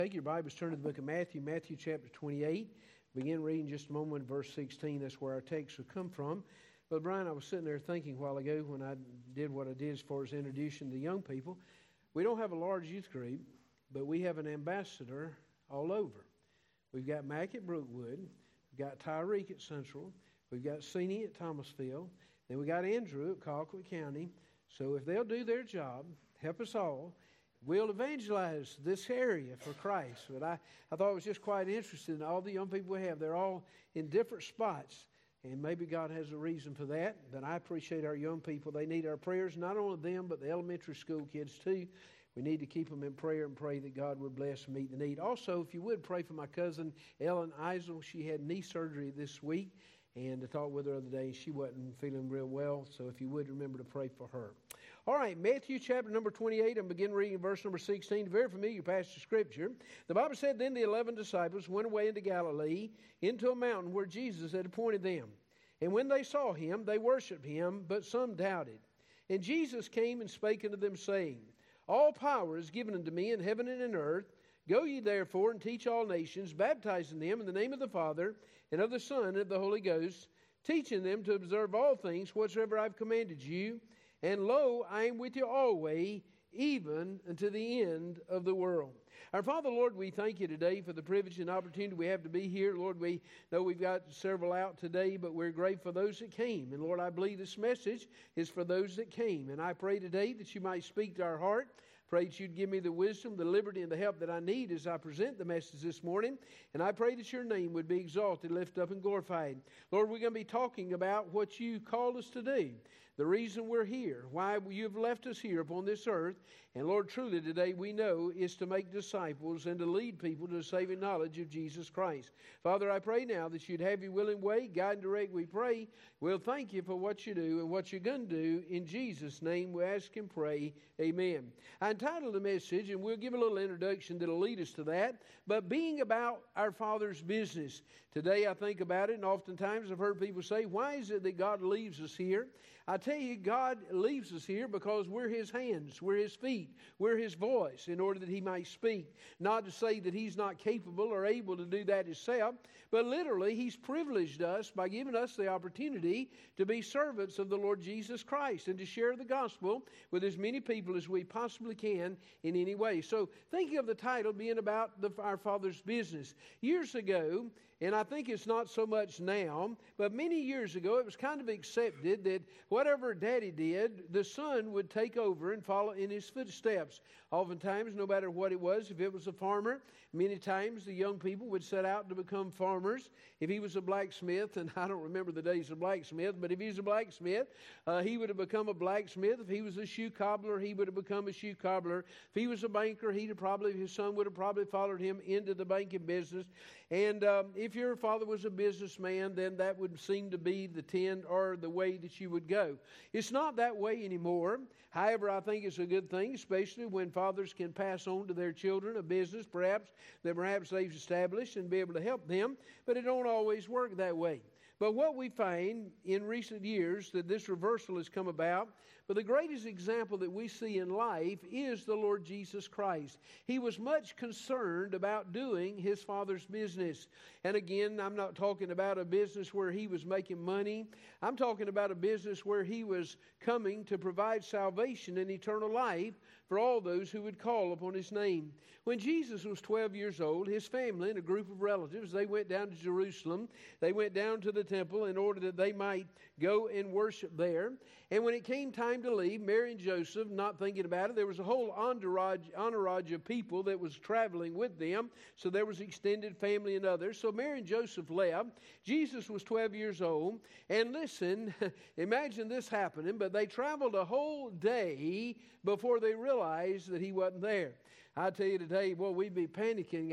Take your Bibles, turn to the book of Matthew, Matthew chapter 28. Begin reading just a moment, verse 16. That's where our text will come from. But Brian, I was sitting there thinking a while ago when I did what I did as far as introducing the young people. We don't have a large youth group, but we have an ambassador all over. We've got Mac at Brookwood. We've got Tyreek at Central. We've got Cenie at Thomasville. Then we got Andrew at Colquitt County. So if they'll do their job, help us all, we'll evangelize this area for Christ. But I thought it was just quite interesting. All the young people we have, they're all in different spots. And maybe God has a reason for that. But I appreciate our young people. They need our prayers, not only them, but the elementary school kids too. We need to keep them in prayer and pray that God would bless and meet the need. Also, if you would, pray for my cousin, Ellen Eisel. She had knee surgery this week. And I talked with her the other day. She wasn't feeling real well. So if you would, remember to pray for her. All right, Matthew chapter number 28, and begin reading verse number 16, very familiar passage of Scripture. The Bible said, Then the 11 disciples went away into Galilee, into a mountain where Jesus had appointed them. And when they saw him, they worshipped him, but some doubted. And Jesus came and spake unto them, saying, All power is given unto me in heaven and in earth. Go ye therefore and teach all nations, baptizing them in the name of the Father, and of the Son, and of the Holy Ghost, teaching them to observe all things whatsoever I have commanded you. And lo, I am with you always, even unto the end of the world. Our Father, Lord, we thank you today for the privilege and opportunity we have to be here. Lord, we know we've got several out today, but we're grateful for those that came. And Lord, I believe this message is for those that came. And I pray today that you might speak to our heart. Pray that you'd give me the wisdom, the liberty, and the help that I need as I present the message this morning. And I pray that your name would be exalted, lifted up, and glorified. Lord, we're going to be talking about what you called us to do. The reason we're here, why you've left us here upon this earth. And Lord, truly today we know is to make disciples and to lead people to the saving knowledge of Jesus Christ. Father, I pray now that you'd have your willing way, guide and direct, we pray. We'll thank you for what you do and what you're going to do. In Jesus' name we ask and pray, amen. I entitled the message, and we'll give a little introduction that'll lead us to that, but being about our Father's business. Today I think about it, and oftentimes I've heard people say, why is it that God leaves us here? I tell you, God leaves us here because we're his hands, we're his feet, we're his voice in order that he might speak. Not to say that he's not capable or able to do that himself, but literally he's privileged us by giving us the opportunity to be servants of the Lord Jesus Christ and to share the gospel with as many people as we possibly can in any way. So thinking of the title being about our Father's business. Years ago, and I think it's not so much now, but many years ago it was kind of accepted that whatever Daddy did, the son would take over and follow in his footsteps. Oftentimes, no matter what it was, if it was a farmer, many times the young people would set out to become farmers. If he was a blacksmith, and I don't remember the days of blacksmith, but if he was a blacksmith, he would have become a blacksmith. If he was a shoe cobbler, he would have become a shoe cobbler. If he was a banker, his son would have probably followed him into the banking business. And if your father was a businessman, then that would seem to be the trend or the way that you would go. It's not that way anymore. However, I think it's a good thing, especially when fathers can pass on to their children a business perhaps they've established and be able to help them, but it don't always work that way. But what we find in recent years that this reversal has come about, but the greatest example that we see in life is the Lord Jesus Christ. He was much concerned about doing his Father's business. And again, I'm not talking about a business where he was making money. I'm talking about a business where he was coming to provide salvation and eternal life for all those who would call upon his name. When Jesus was 12 years old, his family and a group of relatives, they went down to Jerusalem. They went down to the temple in order that they might go and worship there. And when it came time to leave, Mary and Joseph, not thinking about it, there was a whole entourage of people that was traveling with them. So there was extended family and others. So Mary and Joseph left. Jesus was 12 years old. And listen, imagine this happening, but they traveled a whole day before they realized that he wasn't there. I tell you today, well, we'd be panicking.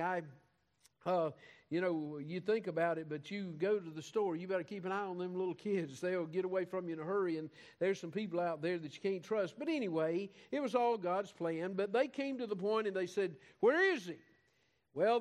You think about it, but you go to the store, you better keep an eye on them little kids. They'll get away from you in a hurry, and there's some people out there that you can't trust. But anyway, it was all God's plan. But they came to the point and they said, where is he? Well, they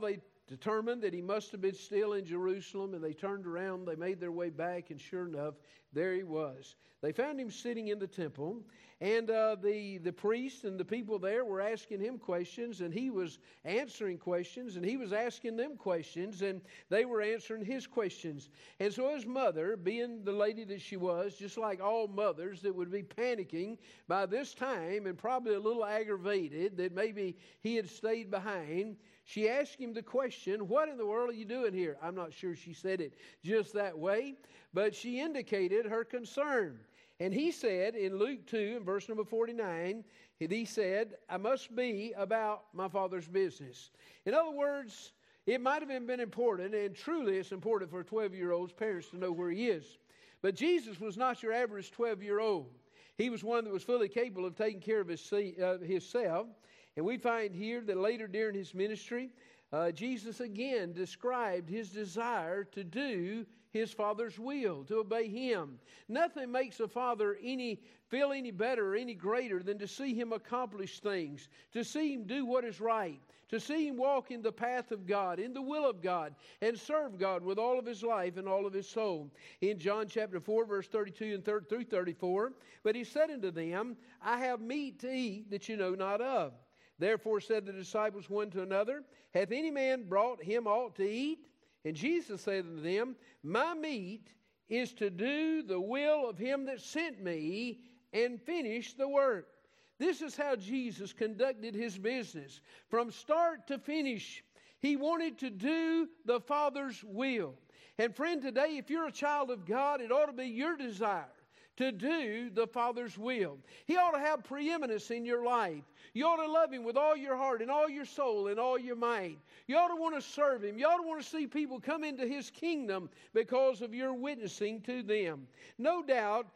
determined that he must have been still in Jerusalem, and they turned around, they made their way back, and sure enough, there he was. They found him sitting in the temple, and the priest and the people there were asking him questions, and he was answering questions, and he was asking them questions, and they were answering his questions. And so his mother, being the lady that she was, just like all mothers that would be panicking by this time and probably a little aggravated that maybe he had stayed behind, she asked him the question, "What in the world are you doing here?" I'm not sure she said it just that way, but she indicated her concern. And he said in Luke 2, in verse number 49, he said, "I must be about my Father's business." In other words, it might have been important, and truly it's important for a 12-year-old's parents to know where he is. But Jesus was not your average 12-year-old. He was one that was fully capable of taking care of himself. And we find here that later during his ministry, Jesus again described his desire to do his Father's will, to obey him. Nothing makes a father feel any better or any greater than to see him accomplish things, to see him do what is right, to see him walk in the path of God, in the will of God, and serve God with all of his life and all of his soul. In John chapter 4, verse 32 and through 34, "But he said unto them, I have meat to eat that you know not of. Therefore said the disciples one to another, Hath any man brought him aught to eat? And Jesus said unto them, My meat is to do the will of him that sent me and finish the work." This is how Jesus conducted his business. From start to finish, he wanted to do the Father's will. And friend, today, if you're a child of God, it ought to be your desire to do the Father's will. He ought to have preeminence in your life. You ought to love him with all your heart and all your soul and all your might. You ought to want to serve him. You ought to want to see people come into his kingdom because of your witnessing to them. No doubt,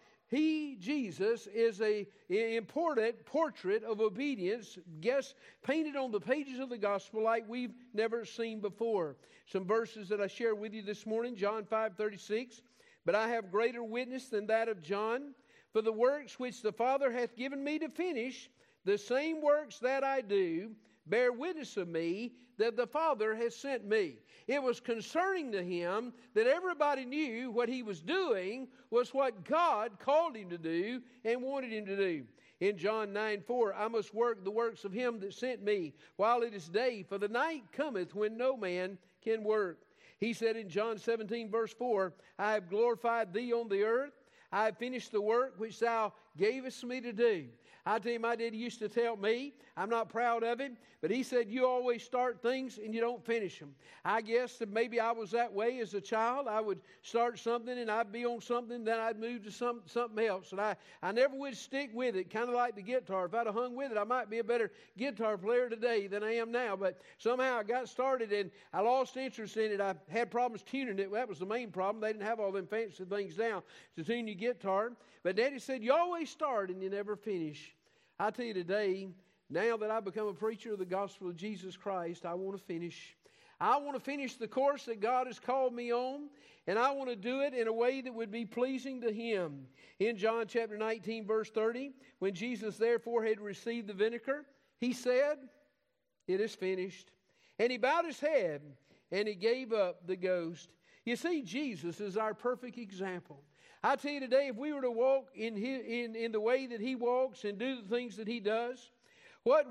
Jesus, is an important portrait of obedience, painted on the pages of the gospel like we've never seen before. Some verses that I share with you this morning, John 5:36. "But I have greater witness than that of John, for the works which the Father hath given me to finish, the same works that I do, bear witness of me that the Father has sent me." It was concerning to him that everybody knew what he was doing was what God called him to do and wanted him to do. In John 9:4, "I must work the works of him that sent me while it is day, for the night cometh when no man can work." He said in John 17, verse 4, "I have glorified thee on the earth. I have finished the work which thou gavest me to do." I tell you, my daddy used to tell me, I'm not proud of him, but he said, "You always start things and you don't finish them." I guess that maybe I was that way as a child. I would start something and I'd be on something, then I'd move to something else. And I never would stick with it, kind of like the guitar. If I'd have hung with it, I might be a better guitar player today than I am now. But somehow I got started and I lost interest in it. I had problems tuning it. That was the main problem. They didn't have all them fancy things down to tune your guitar. But Daddy said, "You always start and you never finish." I tell you today, now that I've become a preacher of the gospel of Jesus Christ, I want to finish. I want to finish the course that God has called me on, and I want to do it in a way that would be pleasing to him. In John chapter 19, verse 30, when Jesus therefore had received the vinegar, he said, "It is finished." And he bowed his head and he gave up the ghost. You see, Jesus is our perfect example. I tell you today, if we were to walk in the way that he walks and do the things that he does, what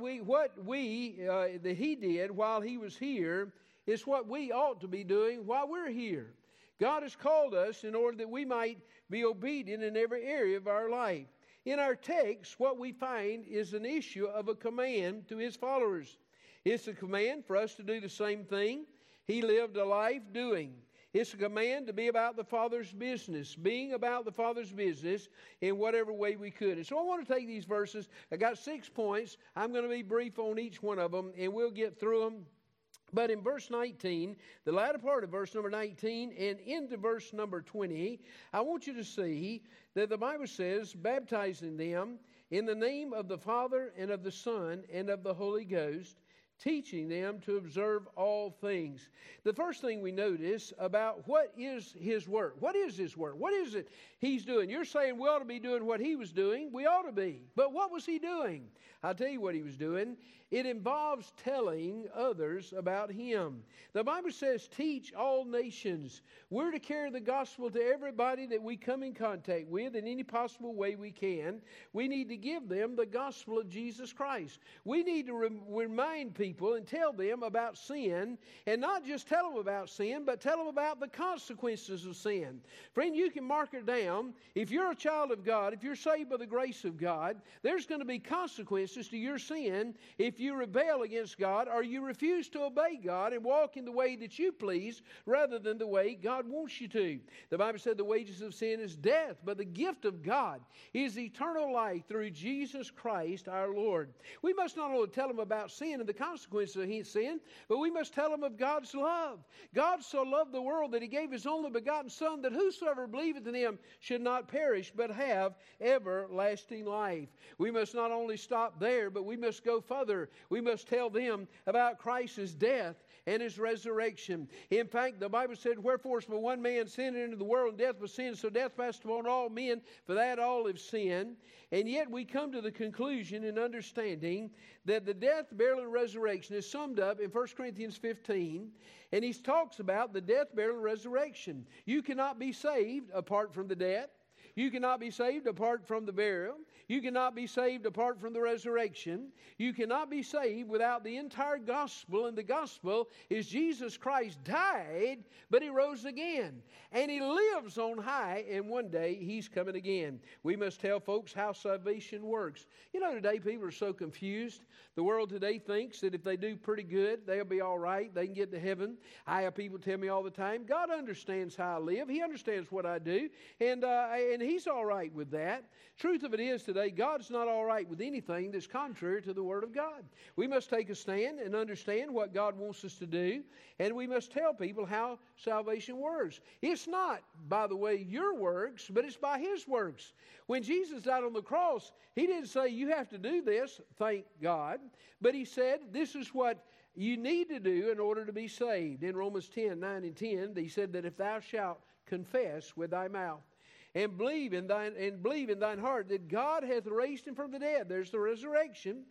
that he did while he was here is what we ought to be doing while we're here. God has called us in order that we might be obedient in every area of our life. In our text, what we find is an issue of a command to his followers. It's a command for us to do the same thing he lived a life doing. It's a command to be about the Father's business, being about the Father's business in whatever way we could. And so I want to take these verses. I got 6 points. I'm going to be brief on each one of them, and we'll get through them. But in verse 19, the latter part of verse number 19 and into verse number 20, I want you to see that the Bible says, "Baptizing them in the name of the Father and of the Son and of the Holy Ghost, teaching them to observe all things. The first thing we notice about what is His work. What is His work? What is it He's doing? You're saying we ought to be doing what He was doing. We ought to be. But what was He doing? I'll tell you what He was doing. It involves telling others about Him. The Bible says, teach all nations. We're to carry the gospel to everybody that we come in contact with in any possible way we can. We need to give them the gospel of Jesus Christ. We need to remind people and tell them about sin, and not just tell them about sin, but tell them about the consequences of sin. Friend, you can mark it down. If you're a child of God, if you're saved by the grace of God, there's going to be consequences to your sin if you rebel against God or you refuse to obey God and walk in the way that you please rather than the way God wants you to. The Bible said the wages of sin is death, but the gift of God is eternal life through Jesus Christ our Lord. We must not only tell them about sin and the consequences of sin, but we must tell them of God's love. God so loved the world that He gave His only begotten Son, that whosoever believeth in Him should not perish but have everlasting life. We must not only stop there, but we must go further. We must tell them about Christ's death and His resurrection. In fact, the Bible said, wherefore but one man sinned into the world, and death was sin, so death passed upon all men, for that all have sinned. And yet we come to the conclusion in understanding that the death, burial, and resurrection is summed up in 1 Corinthians 15, and he talks about the death, burial, and resurrection. You cannot be saved apart from the death. You cannot be saved apart from the burial. You cannot be saved apart from the resurrection. You cannot be saved without the entire gospel. And the gospel is Jesus Christ died, but He rose again. And He lives on high, and one day He's coming again. We must tell folks how salvation works. You know, today people are so confused. The world today thinks that if they do pretty good, they'll be all right. They can get to heaven. I have people tell me all the time, God understands how I live. He understands what I do. And He's all right with that. Truth of it is today, God's not all right with anything that's contrary to the Word of God. We must take a stand and understand what God wants us to do, and we must tell people how salvation works. It's not by the way your works, but it's by His works. When Jesus died on the cross, He didn't say you have to do this, thank God, but He said this is what you need to do in order to be saved. In Romans 10, 9 and 10, He said that if thou shalt confess with thy mouth, and believe in thine heart that God hath raised Him from the dead. There's the resurrection.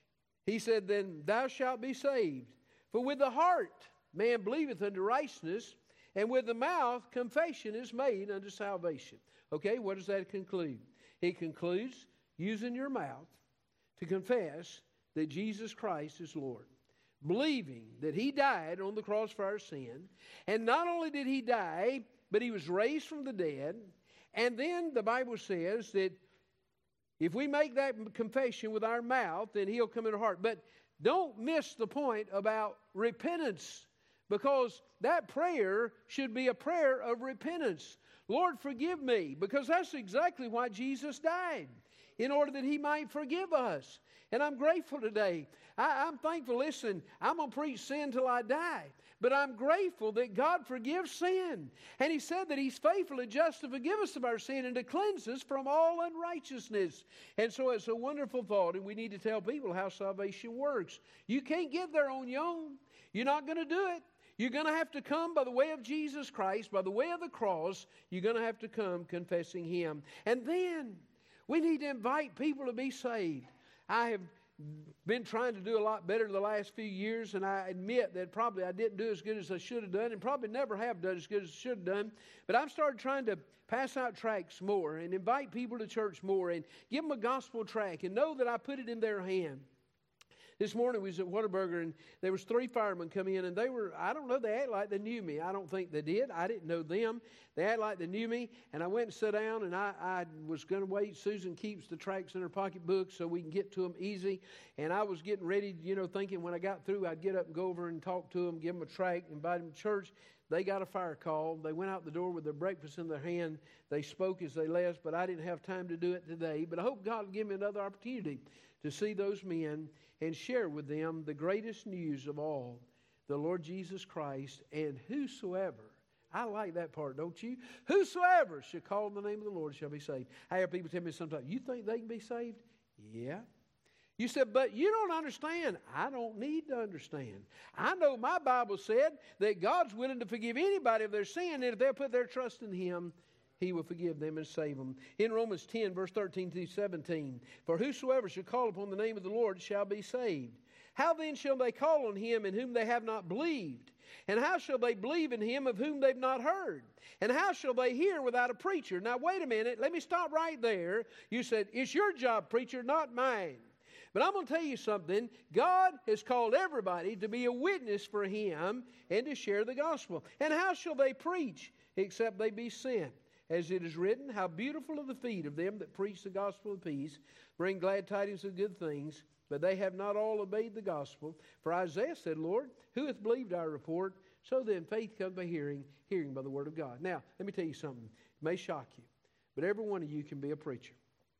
He said, then thou shalt be saved. For with the heart man believeth unto righteousness, and with the mouth confession is made unto salvation. Okay, what does that conclude? It concludes using your mouth to confess that Jesus Christ is Lord. Believing that He died on the cross for our sin. And not only did He die, but He was raised from the dead. And then the Bible says that if we make that confession with our mouth, then He'll come in our heart. But don't miss the point about repentance, because that prayer should be a prayer of repentance. Lord, forgive me, because that's exactly why Jesus died, in order that He might forgive us. And I'm grateful today. I'm thankful. Listen, I'm going to preach sin till I die. But I'm grateful that God forgives sin. And He said that He's faithful and just to forgive us of our sin and to cleanse us from all unrighteousness. And so it's a wonderful thought, and we need to tell people how salvation works. You can't get there on your own. You're not going to do it. You're going to have to come by the way of Jesus Christ, by the way of the cross. You're going to have to come confessing Him. And then we need to invite people to be saved. I have been trying to do a lot better the last few years, and I admit that probably I didn't do as good as I should have done, and probably never have done as good as I should have done. But I've started trying to pass out tracts more and invite people to church more and give them a gospel tract and know that I put it in their hand. This morning we was at Whataburger, and there was 3 firemen come in, and they were, I don't know, they acted like they knew me. I don't think they did. I didn't know them. They acted like they knew me, and I went and sat down, and I was going to wait. Susan keeps the tracts in her pocketbook so we can get to them easy, and I was getting ready, thinking when I got through, I'd get up and go over and talk to them, give them a tract, invite them to church. They got a fire call. They went out the door with their breakfast in their hand. They spoke as they left, but I didn't have time to do it today. But I hope God will give me another opportunity to see those men and share with them the greatest news of all, the Lord Jesus Christ, and whosoever, I like that part, don't you? Whosoever shall call on the name of the Lord shall be saved. I hear people tell me sometimes, you think they can be saved? Yeah. You said, but you don't understand. I don't need to understand. I know my Bible said that God's willing to forgive anybody of their sin, and if they'll put their trust in Him, He will forgive them and save them. In Romans 10, verse 13 through 17, for whosoever shall call upon the name of the Lord shall be saved. How then shall they call on Him in whom they have not believed? And how shall they believe in Him of whom they've not heard? And how shall they hear without a preacher? Now wait a minute, let me stop right there. You said, it's your job, preacher, not mine. But I'm going to tell you something. God has called everybody to be a witness for Him and to share the gospel. And how shall they preach except they be sent? As it is written, how beautiful are the feet of them that preach the gospel of peace, bring glad tidings of good things, but they have not all obeyed the gospel. For Isaiah said, Lord, who hath believed our report? So then faith comes by hearing, hearing by the word of God. Now, let me tell you something. It may shock you, but every one of you can be a preacher.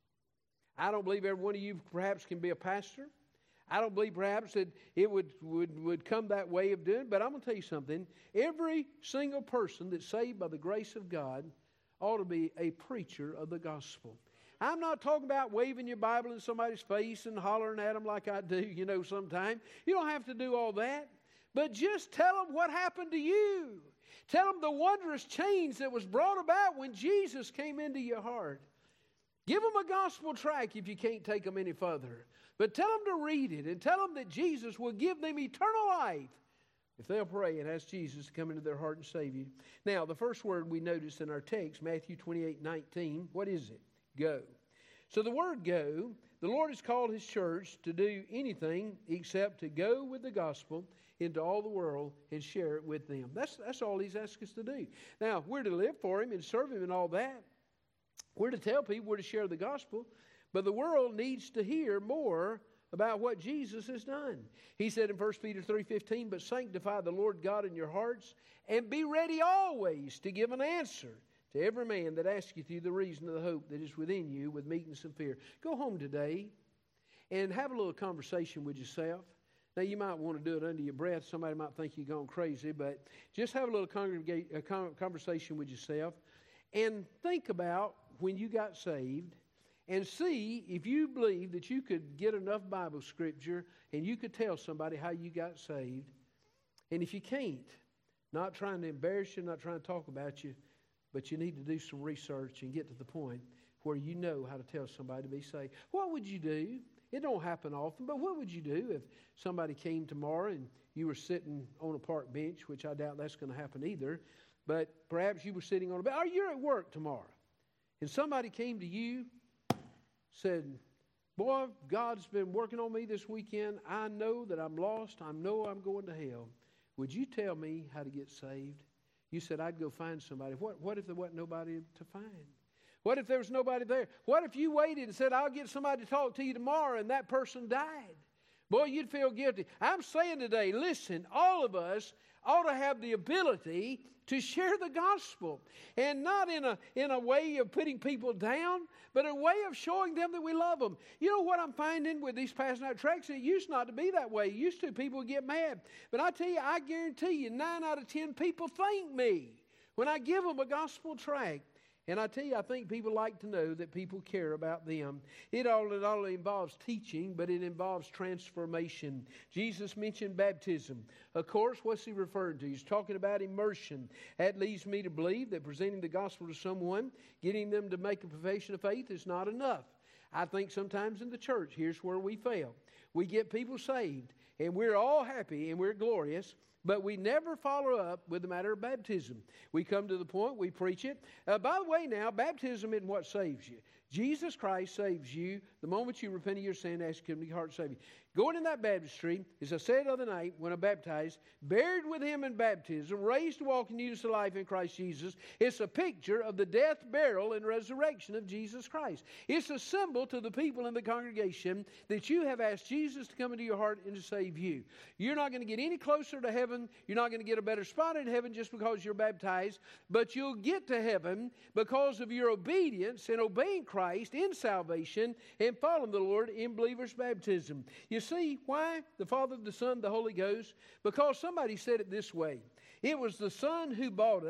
I don't believe every one of you perhaps can be a pastor. I don't believe perhaps that it would come that way of doing it. But I'm going to tell you something. Every single person that's saved by the grace of God ought to be a preacher of the gospel. I'm not talking about waving your Bible in somebody's face and hollering at them like I do, sometimes. You don't have to do all that. But just tell them what happened to you. Tell them the wondrous change that was brought about when Jesus came into your heart. Give them a gospel tract if you can't take them any further. But tell them to read it and tell them that Jesus will give them eternal life if they'll pray and ask Jesus to come into their heart and save you. Now, the first word we notice in our text, Matthew 28:19, what is it? Go. So the word go, the Lord has called His church to do anything except to go with the gospel into all the world and share it with them. That's all He's asked us to do. Now, we're to live for Him and serve Him and all that. We're to tell people, we're to share the gospel, but the world needs to hear more about what Jesus has done. He said in 1 Peter 3:15, but sanctify the Lord God in your hearts, and be ready always to give an answer to every man that asks you the reason of the hope that is within you with meekness and fear. Go home today and have a little conversation with yourself. Now, you might want to do it under your breath. Somebody might think you're going crazy, but just have a little conversation with yourself and think about when you got saved and see if you believe that you could get enough Bible scripture and you could tell somebody how you got saved. And if you can't, not trying to embarrass you, not trying to talk about you, but you need to do some research and get to the point where you know how to tell somebody to be saved. What would you do? It don't happen often, but what would you do if somebody came tomorrow and you were sitting on a park bench, which I doubt that's going to happen either, but perhaps you were sitting on a bench, or you're at work tomorrow, and somebody came to you, said, boy, God's been working on me this weekend. I know that I'm lost. I know I'm going to hell. Would you tell me how to get saved? You said, I'd go find somebody. What if there wasn't nobody to find? What if there was nobody there? What if you waited and said, I'll get somebody to talk to you tomorrow, and that person died? Boy, you'd feel guilty. I'm saying today, listen, all of us ought to have the ability to share the gospel. And not in a way of putting people down, but a way of showing them that we love them. You know what I'm finding with these passing out tracts? It used not to be that way. It used to, people would get mad. But I tell you, I guarantee you, 9 out of 10 people thank me when I give them a gospel tract. And I tell you, I think people like to know that people care about them. It not only involves teaching, but it involves transformation. Jesus mentioned baptism. Of course, what's He referring to? He's talking about immersion. That leads me to believe that presenting the gospel to someone, getting them to make a profession of faith is not enough. I think sometimes in the church, here's where we fail. We get people saved, and we're all happy, and we're glorious, but we never follow up with the matter of baptism. We come to the point, we preach it. By the way, now, baptism isn't what saves you. Jesus Christ saves you the moment you repent of your sin, ask Him to your heart to save you. Going in that baptistry, as I said the other night when I baptized, buried with Him in baptism, raised to walk in newness of life in Christ Jesus, it's a picture of the death, burial, and resurrection of Jesus Christ. It's a symbol to the people in the congregation that you have asked Jesus to come into your heart and to save you. You're not going to get any closer to heaven. You're not going to get a better spot in heaven just because you're baptized, but you'll get to heaven because of your obedience and obeying Christ in salvation and following the Lord in believer's baptism. You see why? The Father, the Son, the Holy Ghost? Because somebody said it this way. It was the Son who bought us,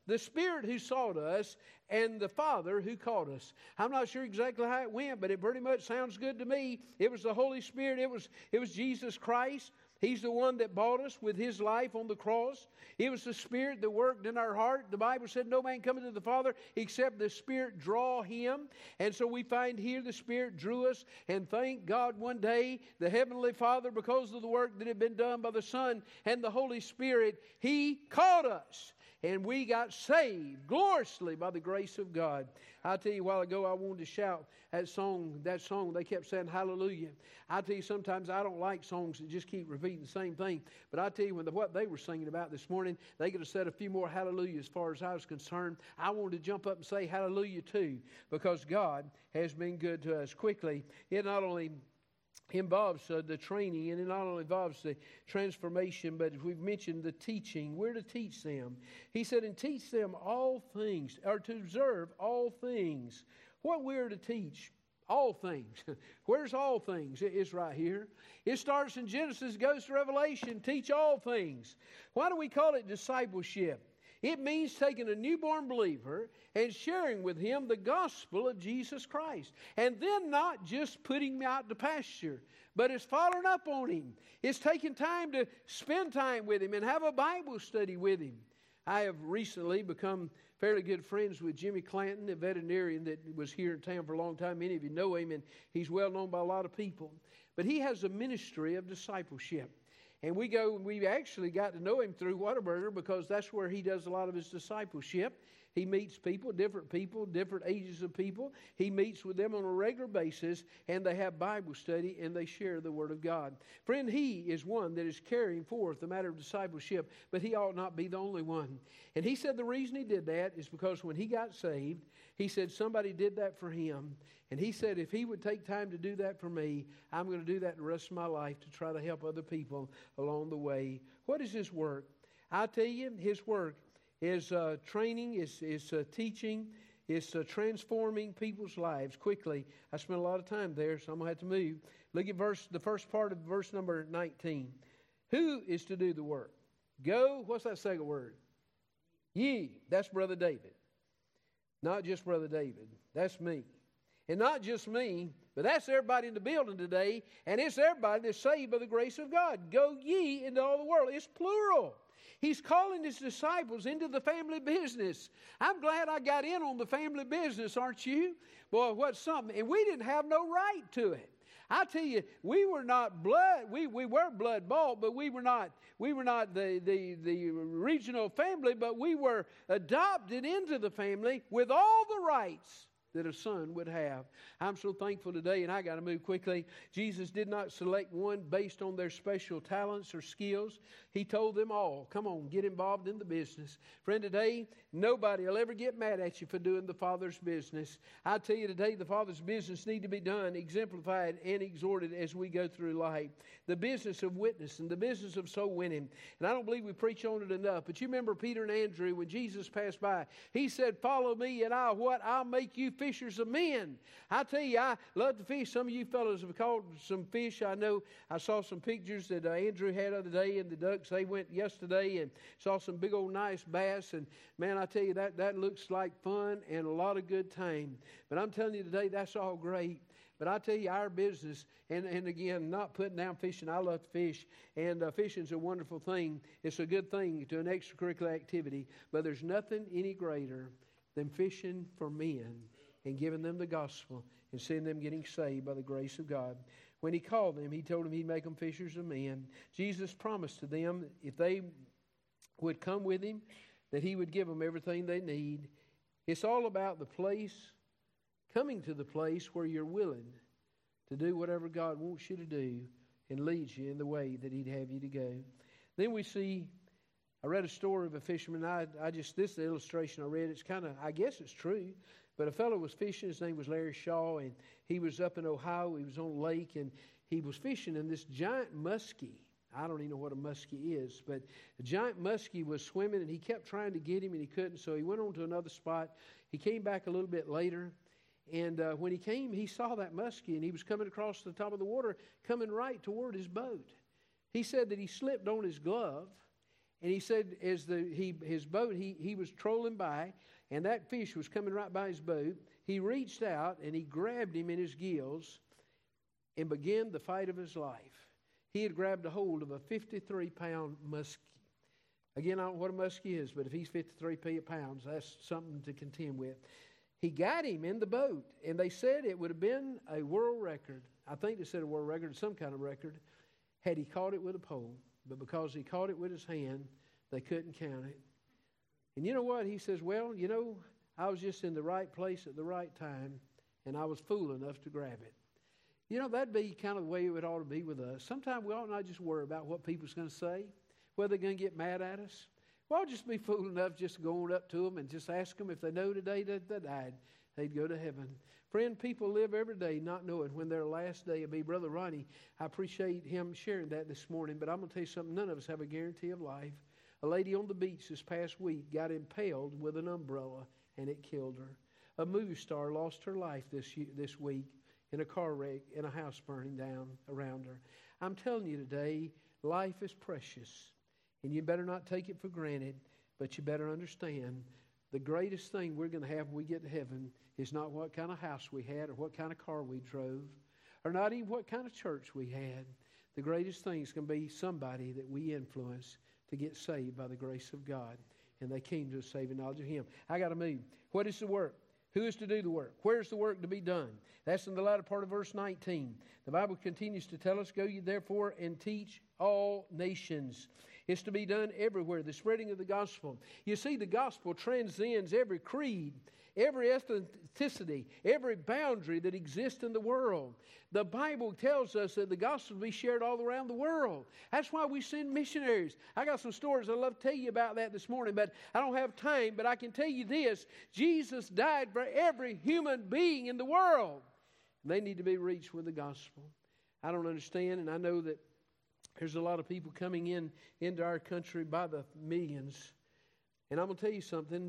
the Spirit who sought us, and the Father who called us. I'm not sure exactly how it went, but it pretty much sounds good to me. It was the Holy Spirit. It was Jesus Christ. He's the one that bought us with His life on the cross. It was the Spirit that worked in our heart. The Bible said no man cometh to the Father except the Spirit draw him. And so we find here the Spirit drew us. And thank God one day the Heavenly Father, because of the work that had been done by the Son and the Holy Spirit, He called us. And we got saved gloriously by the grace of God. I tell you, a while ago I wanted to shout that song. They kept saying hallelujah. I tell you, sometimes I don't like songs that just keep repeating the same thing. But I tell you, what they were singing about this morning, they could have said a few more hallelujah as far as I was concerned. I wanted to jump up and say hallelujah too, because God has been good to us. Quickly, it not only involves the training, and it not only involves the transformation, but as we've mentioned, the teaching. We're to teach them. He said, and teach them all things, or to observe all things. What we're to teach? All things. Where's all things? It's right here. It starts in Genesis, goes to Revelation. Teach all things. Why do we call it discipleship? It means taking a newborn believer and sharing with him the gospel of Jesus Christ. And then not just putting him out to pasture, but it's following up on him. It's taking time to spend time with him and have a Bible study with him. I have recently become fairly good friends with Jimmy Clanton, a veterinarian that was here in town for a long time. Many of you know him, and he's well known by a lot of people. But he has a ministry of discipleship. And we actually got to know him through Whataburger, because that's where he does a lot of his discipleship. He meets people, different ages of people. He meets with them on a regular basis, and they have Bible study, and they share the Word of God. Friend, he is one that is carrying forth the matter of discipleship, but he ought not be the only one. And he said the reason he did that is because when he got saved, he said somebody did that for him. And he said, if he would take time to do that for me, I'm going to do that the rest of my life to try to help other people along the way. What is his work? I tell you, his work is training, is teaching, is transforming people's lives quickly. I spent a lot of time there, so I'm going to have to move. Look at the first part of verse number 19. Who is to do the work? Go, what's that second word? Ye. That's Brother David. Not just Brother David. That's me. And not just me, but that's everybody in the building today, and it's everybody that's saved by the grace of God. Go ye into all the world. It's plural. He's calling his disciples into the family business. I'm glad I got in on the family business, aren't you? Boy, what's something. And we didn't have no right to it. I tell you, we were not blood. We were blood bought, but we were not the regional family, but we were adopted into the family with all the rights that a son would have. I'm so thankful today, and I got to move quickly. Jesus did not select one based on their special talents or skills. He told them all, come on, get involved in the business. Friend, today, nobody will ever get mad at you for doing the Father's business. I tell you today, the Father's business need to be done, exemplified, and exhorted as we go through life. The business of witnessing, the business of soul winning. And I don't believe we preach on it enough, but you remember Peter and Andrew, when Jesus passed by, he said, follow me, and I'll make you fishers of men. I tell you, I love to fish. Some of you fellows have caught some fish. I know I saw some pictures that Andrew had the other day, and the ducks, they went yesterday and saw some big old nice bass. And man, I tell you, that looks like fun and a lot of good time. But I'm telling you today, that's all great. But I tell you, our business, and again, not putting down fishing. I love to fish, and fishing's a wonderful thing. It's a good thing to an extracurricular activity. But there's nothing any greater than fishing for men and giving them the gospel and seeing them getting saved by the grace of God. When he called them, he told them he'd make them fishers of men. Jesus promised to them, if they would come with him, that he would give them everything they need. It's all about the place, coming to the place where you're willing to do whatever God wants you to do and leads you in the way that he'd have you to go. Then we see, I read a story of a fisherman. This is the illustration I read. It's kind of, I guess it's true. But a fellow was fishing. His name was Larry Shaw, and he was up in Ohio. He was on a lake, and he was fishing, and this giant muskie, I don't even know what a muskie is, but a giant muskie was swimming, and he kept trying to get him, and he couldn't, so he went on to another spot. He came back a little bit later, and when he came, he saw that muskie, and he was coming across the top of the water, coming right toward his boat. He said that he slipped on his glove, And he said, as his boat, he was trolling by, and that fish was coming right by his boat. He reached out and he grabbed him in his gills and began the fight of his life. He had grabbed a hold of a 53-pound muskie. Again, I don't know what a muskie is, but if he's 53 pounds, that's something to contend with. He got him in the boat, and they said it would have been a world record. I think they said a world record, some kind of record, had he caught it with a pole. But because he caught it with his hand, they couldn't count it. And you know what? He says, well, I was just in the right place at the right time, and I was fool enough to grab it. That'd be kind of the way it ought to be with us. Sometimes we ought not just worry about what people's going to say, whether they're going to get mad at us. Well, I'll just be fool enough just to go on up to them and just ask them if they know today that they died, they'd go to heaven. Friend, people live every day not knowing when their last day will be. Brother Ronnie, I appreciate him sharing that this morning, but I'm going to tell you something. None of us have a guarantee of life. A lady on the beach this past week got impaled with an umbrella, and it killed her. A movie star lost her life this week in a car wreck and a house burning down around her. I'm telling you today, life is precious, and you better not take it for granted, but you better understand the greatest thing we're going to have when we get to heaven is not what kind of house we had or what kind of car we drove or not even what kind of church we had. The greatest thing is going to be somebody that we influence to get saved by the grace of God. And they came to a saving knowledge of Him. I got to move. What is the work? Who is to do the work? Where's the work to be done? That's in the latter part of verse 19. The Bible continues to tell us, go ye therefore and teach all nations. It's to be done everywhere, the spreading of the gospel. You see, the gospel transcends every creed, every ethnicity, every boundary that exists in the world. The Bible tells us that the gospel will be shared all around the world. That's why we send missionaries. I got some stories I'd love to tell you about that this morning, but I don't have time. But I can tell you this, Jesus died for every human being in the world. And they need to be reached with the gospel. I don't understand, and I know that there's a lot of people coming into our country by the millions. And I'm going to tell you something.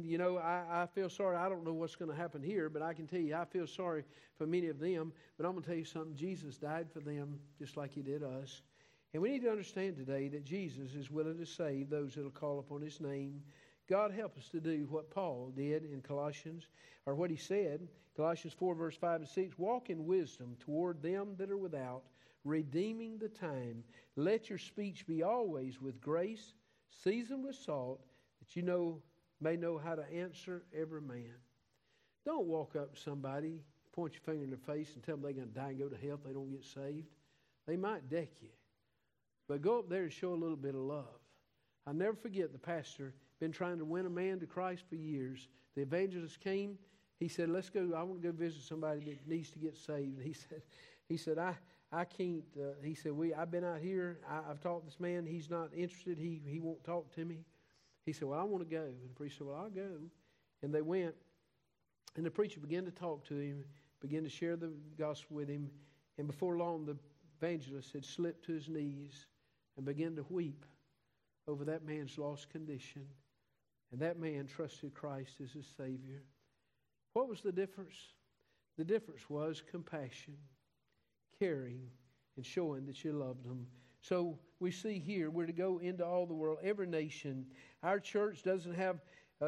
I feel sorry. I don't know what's going to happen here, but I can tell you I feel sorry for many of them. But I'm going to tell you something. Jesus died for them just like He did us. And we need to understand today that Jesus is willing to save those that will call upon His name. God help us to do what Paul did in Colossians, or what he said, Colossians 4, verse 5 and 6, walk in wisdom toward them that are without, redeeming the time. Let your speech be always with grace, seasoned with salt, that you may know how to answer every man. Don't walk up to somebody, point your finger in their face and tell them they're going to die and go to hell if they don't get saved. They might deck you. But go up there and show a little bit of love. I'll never forget the pastor, been trying to win a man to Christ for years. The evangelist came. He said, let's go. I want to go visit somebody that needs to get saved. And he said, I can't. He said, I've been out here. I've talked to this man. He's not interested. He won't talk to me. He said, well, I want to go. And the preacher said, well, I'll go. And they went. And the preacher began to talk to him, began to share the gospel with him. And before long, the evangelist had slipped to his knees and began to weep over that man's lost condition. And that man trusted Christ as his Savior. What was the difference? The difference was compassion, caring, and showing that you loved them. So we see here, we're to go into all the world, every nation. Our church doesn't have,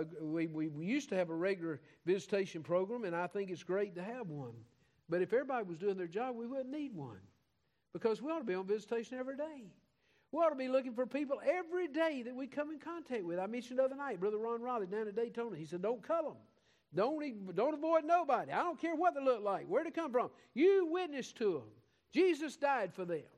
we used to have a regular visitation program, and I think it's great to have one. But if everybody was doing their job, we wouldn't need one. Because we ought to be on visitation every day. We ought to be looking for people every day that we come in contact with. I mentioned the other night, Brother Ron Riley down in Daytona. He said, don't cull them. Don't avoid nobody. I don't care what they look like, where they come from. You witness to them. Jesus died for them.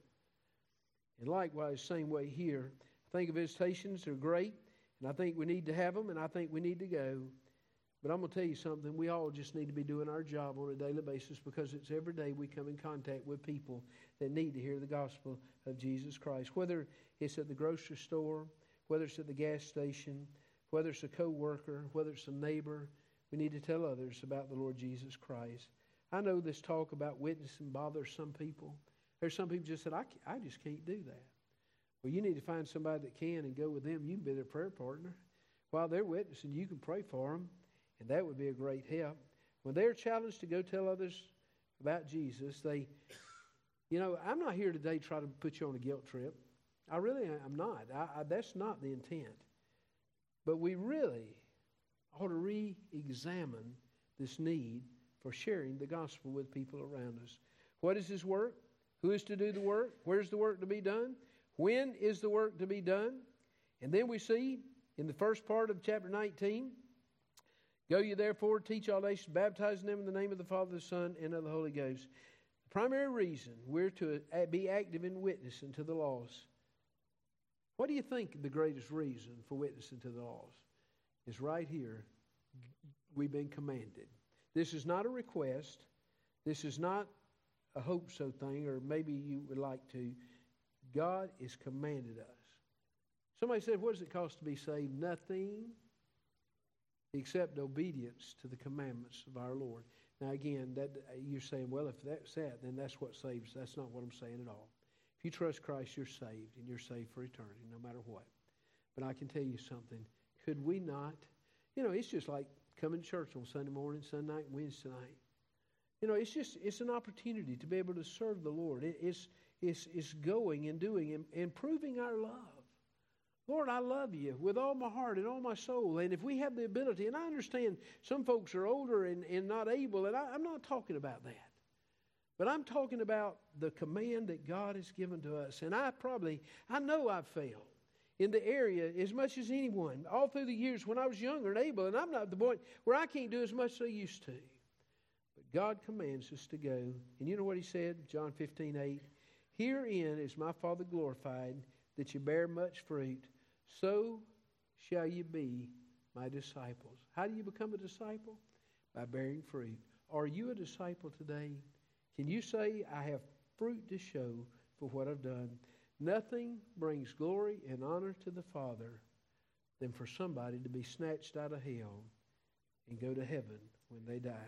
And likewise, same way here. I think visitations are great, and I think we need to have them, and I think we need to go. But I'm going to tell you something. We all just need to be doing our job on a daily basis, because it's every day we come in contact with people that need to hear the gospel of Jesus Christ. Whether it's at the grocery store, whether it's at the gas station, whether it's a co-worker, whether it's a neighbor, we need to tell others about the Lord Jesus Christ. I know this talk about witnessing bothers some people. There's some people just said, I just can't do that. Well, you need to find somebody that can and go with them. You can be their prayer partner. While they're witnessing, you can pray for them, and that would be a great help. When they're challenged to go tell others about Jesus, I'm not here today to try to put you on a guilt trip. I really am not. That's not the intent. But we really ought to re-examine this need for sharing the gospel with people around us. What is His work? Who is to do the work? Where's the work to be done? When is the work to be done? And then we see in the first part of chapter 19, go ye therefore, teach all nations, baptizing them in the name of the Father, the Son, and of the Holy Ghost. The primary reason we're to be active in witnessing to the lost. What do you think the greatest reason for witnessing to the lost is? Right here. We've been commanded. This is not a request. This is not a hope so thing, or maybe you would like to. God has commanded us. Somebody said, what does it cost to be saved? Nothing except obedience to the commandments of our Lord. Now again, that you're saying, well, if that's that, then that's what saves. That's not what I'm saying at all. If you trust Christ, you're saved, and you're saved for eternity, no matter what. But I can tell you something. Could we not? It's just like coming to church on Sunday morning, Sunday night, Wednesday night. It's an opportunity to be able to serve the Lord. It's going and doing and proving our love. Lord, I love you with all my heart and all my soul. And if we have the ability, and I understand some folks are older and not able, and I'm not talking about that. But I'm talking about the command that God has given to us. And I know I've failed in the area as much as anyone, all through the years when I was younger and able, and I'm not at the point where I can't do as much as I used to. But God commands us to go. And you know what He said? John 15:8. Herein is my Father glorified, that you bear much fruit. So shall you be my disciples. How do you become a disciple? By bearing fruit. Are you a disciple today? Can you say, I have fruit to show for what I've done? Nothing brings glory and honor to the Father than for somebody to be snatched out of hell and go to heaven when they die.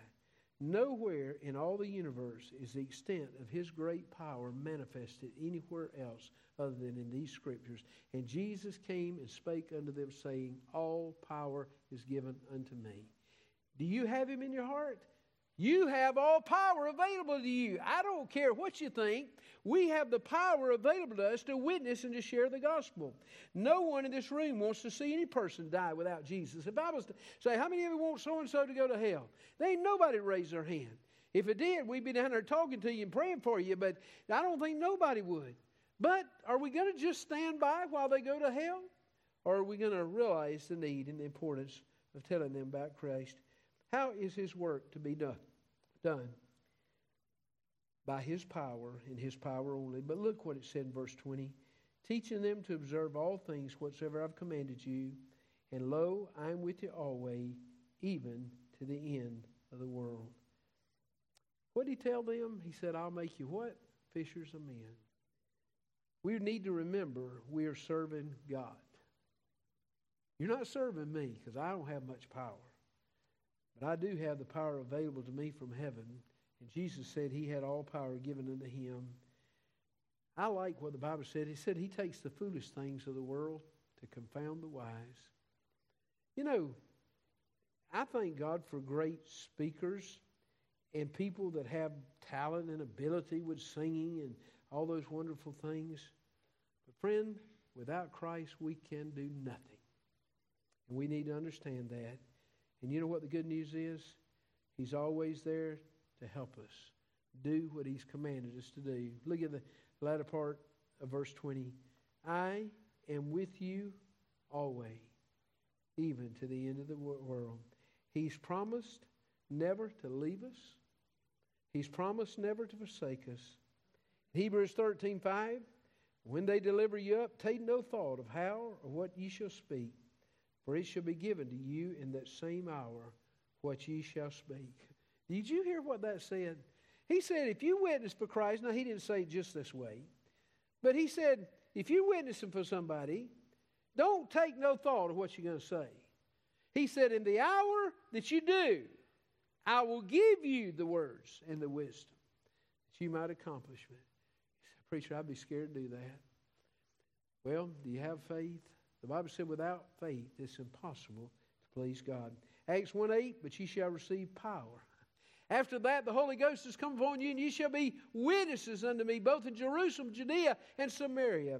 Nowhere in all the universe is the extent of His great power manifested anywhere else other than in these Scriptures. And Jesus came and spake unto them, saying, all power is given unto me. Do you have Him in your heart? You have all power available to you. I don't care what you think. We have the power available to us to witness and to share the gospel. No one in this room wants to see any person die without Jesus. If I was to say, how many of you want so-and-so to go to hell? There ain't nobody raise their hand. If it did, we'd be down there talking to you and praying for you, but I don't think nobody would. But are we going to just stand by while they go to hell? Or are we going to realize the need and the importance of telling them about Christ? How is His work to be done? By His power and His power only. But look what it said in verse 20. Teaching them to observe all things whatsoever I've commanded you. And lo, I am with you always, even to the end of the world. What did He tell them? He said, I'll make you what? Fishers of men. We need to remember we are serving God. You're not serving me because I don't have much power. But I do have the power available to me from heaven. And Jesus said He had all power given unto Him. I like what the Bible said. It said He takes the foolish things of the world to confound the wise. I thank God for great speakers and people that have talent and ability with singing and all those wonderful things. But friend, without Christ we can do nothing. And we need to understand that. And you know what the good news is? He's always there to help us do what He's commanded us to do. Look at the latter part of verse 20. I am with you always, even to the end of the world. He's promised never to leave us. He's promised never to forsake us. Hebrews 13:5, when they deliver you up, take no thought of how or what ye shall speak. For it shall be given to you in that same hour what ye shall speak. Did you hear what that said? He said, if you witness for Christ, now He didn't say it just this way, but He said, if you're witnessing for somebody, don't take no thought of what you're going to say. He said, in the hour that you do, I will give you the words and the wisdom that you might accomplish it. He said, preacher, I'd be scared to do that. Well, do you have faith? The Bible said without faith it's impossible to please God. Acts 1:8, but ye shall receive power. After that the Holy Ghost has come upon you, and ye shall be witnesses unto me, both in Jerusalem, Judea, and Samaria,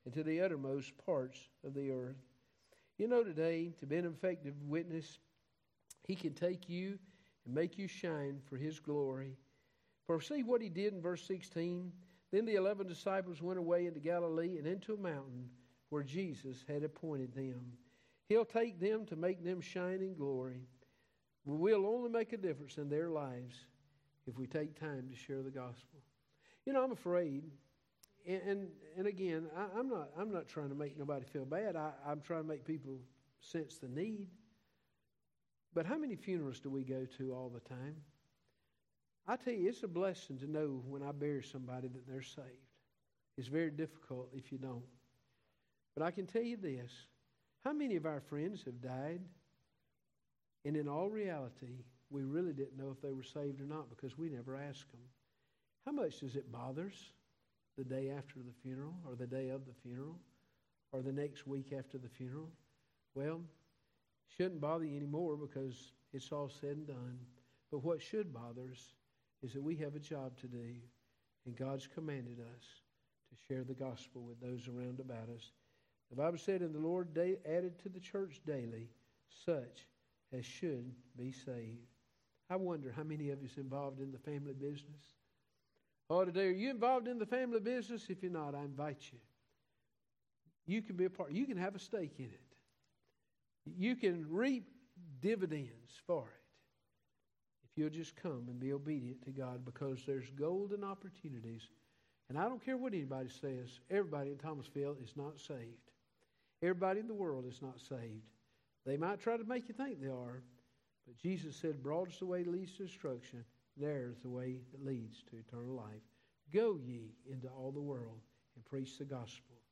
and to the uttermost parts of the earth. You know, today, to be an effective witness, He can take you and make you shine for His glory. For see what He did in verse 16. Then the 11 disciples went away into Galilee and into a mountain where Jesus had appointed them. He'll take them to make them shine in glory. We'll only make a difference in their lives if we take time to share the gospel. You know, I'm afraid, and again, I'm not trying to make nobody feel bad. I'm trying to make people sense the need. But how many funerals do we go to all the time? I tell you, it's a blessing to know when I bury somebody that they're saved. It's very difficult if you don't. But I can tell you this. How many of our friends have died? And in all reality, we really didn't know if they were saved or not because we never asked them. How much does it bother us the day after the funeral or the day of the funeral or the next week after the funeral? Well, it shouldn't bother you anymore because it's all said and done. But what should bother us is that we have a job to do, and God's commanded us to share the gospel with those around about us. The Bible said, and the Lord added to the church daily such as should be saved. I wonder how many of us involved in the family business. Oh, today, are you involved in the family business? If you're not, I invite you. You can be a part. You can have a stake in it. You can reap dividends for it. If you'll just come and be obedient to God, because there's golden opportunities. And I don't care what anybody says, everybody in Thomasville is not saved. Everybody in the world is not saved. They might try to make you think they are, but Jesus said, broad is the way that leads to destruction. There is the way that leads to eternal life. Go ye into all the world and preach the gospel.